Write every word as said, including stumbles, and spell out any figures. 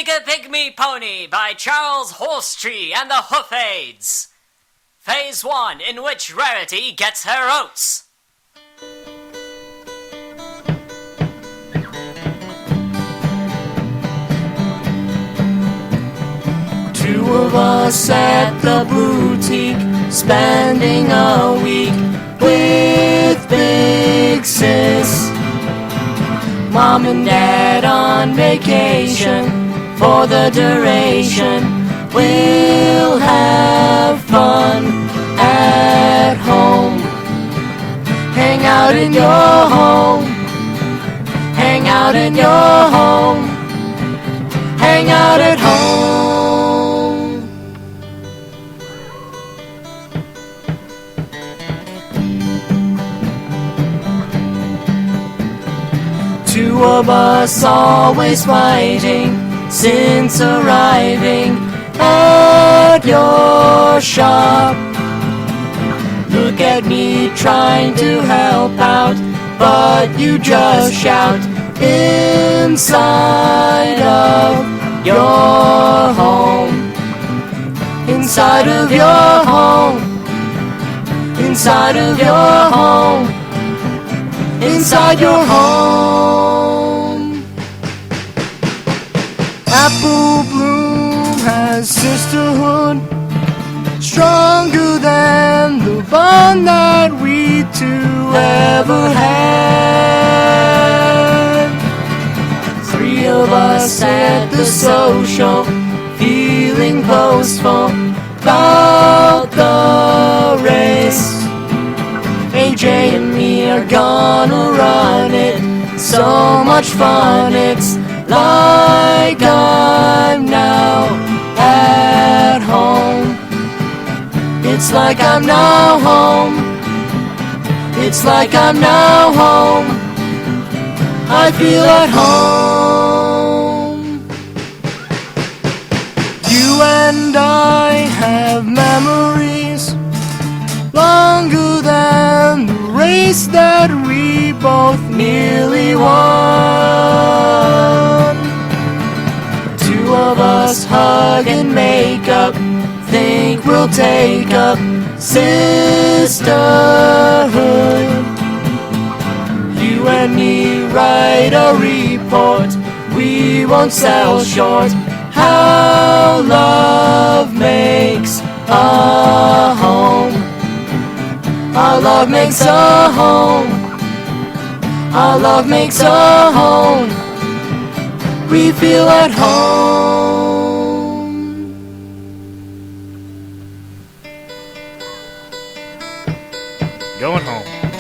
Make a Pygmy Pony by Charles Horsetree and the Hoofaids. Phase one, in which Rarity gets her oats. Two of us at the boutique, spending a week with Big Sis. Mom and Dad on vacation for the duration. We'll have fun at home. Hang out in your home. Hang out in your home. Hang out at home. Two of us always fighting since arriving at your shop. Look at me trying to help out, but you just shout inside of your home. Inside of your home. Inside of your home. Inside your home. Apple Bloom has sisterhood, stronger than the bond that we two ever had. Three of us at the social, feeling boastful about the race. A J and me are gonna run it, so much fun. It's like I'm now at home. It's like I'm now home. It's like I'm now home. I feel at home. You and I have memories longer than the race that we both nearly won. Two of us hug and make up, think we'll take up sisterhood. You and me write a report, we won't sell short. How love makes a home. Our love makes a home. Our love makes a home. We feel at home. Going home.